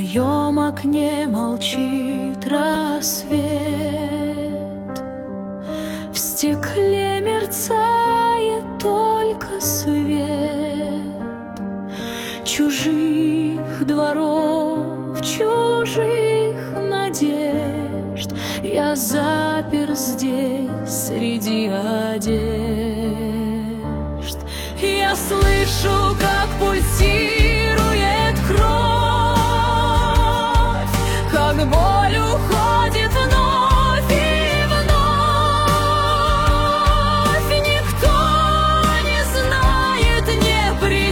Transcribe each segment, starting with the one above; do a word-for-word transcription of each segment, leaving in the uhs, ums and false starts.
чьем окне молчит рассвет. В стекле мерцает только свет чужих дворов, чужих надежд. Я запер здесь среди одежд. Я слышу, как пульсирует кровь, как боль уходит вновь и вновь. Никто не знает, не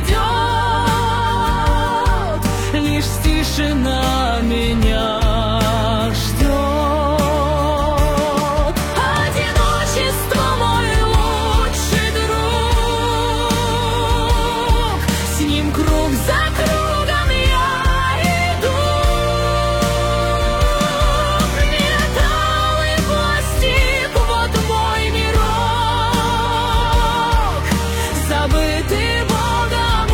придет, лишь тишина меня ждет. Одиночество мой лучший друг, с ним круг за кругом я иду. Металл и пластик, вот мой мирок, забытый Богом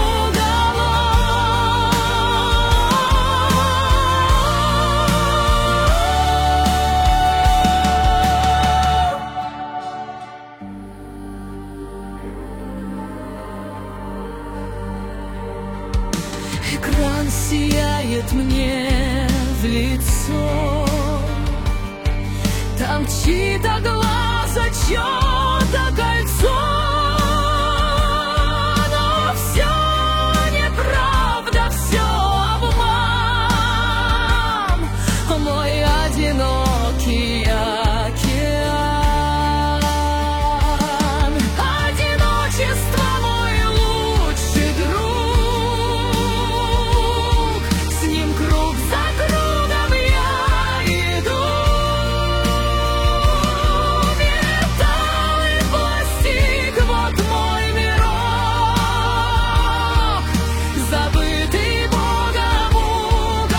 уголок. Экран сияет мне в лицо, там чьи-то глаза, чье-то кольцо. Но все неправда, все обман, мой одинокий океан. Одиночество мой лучший друг, с ним круг за кругом я иду. Металл и пластик, вот мой мирок, забытый Богом уголок.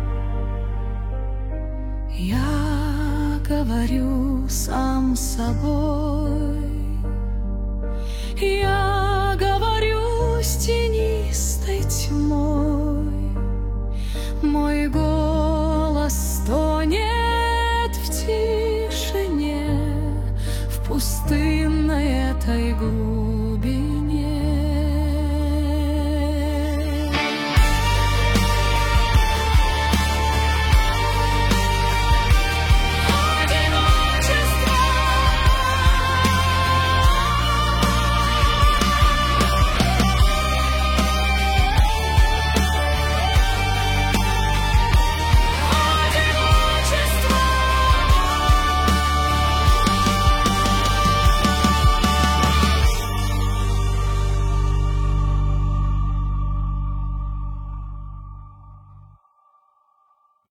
Я говорю сам с собой.